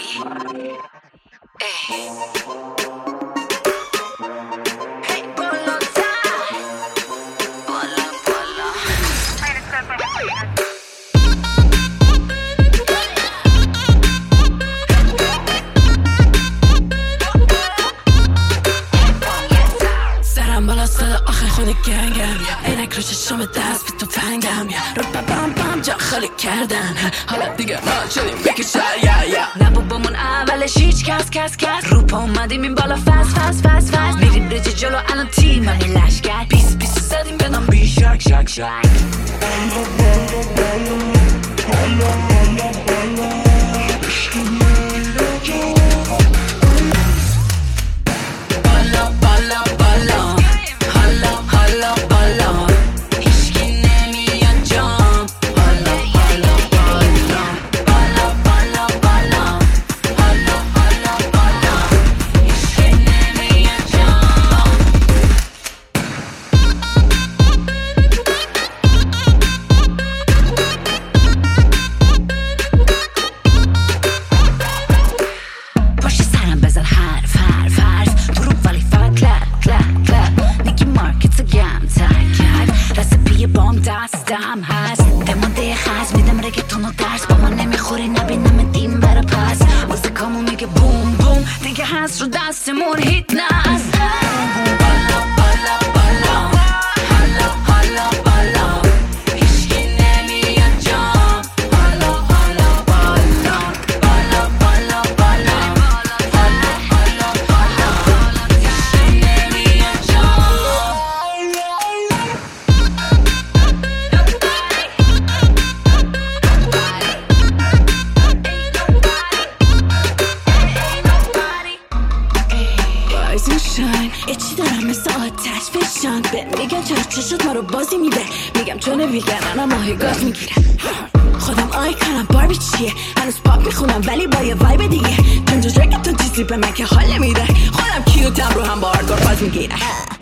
گنگم عینک رو چشم دست به تو پنگم رو بم بم جا خالی کردن حالا دیگه راه شدیم بکشن نه بابامون اولش هیچ کس رو پا اومدیم این بالا فس میریم رجه جلو الان تیم همی لشگر بیس زدیم بدم بی شک دستم هست دمانده خز میدم رگتون و درس با من نمیخوری نبینم دین بره پس موزیکامون میگه بوم بوم دیگه هست رو دستمون هیت نست چی دارم مثل آتش فشان میگم چرا چشت ما رو بازی میده میگم چون ویگن انا ماهی گاز میگیره خودم آیکانم باربی چیه هنوز پاپ میخونم ولی با یه وایب دیگه تنجا رگتون چیزی به من که حال نمیده خودم کیوتم رو هم با آرگار باز میگیره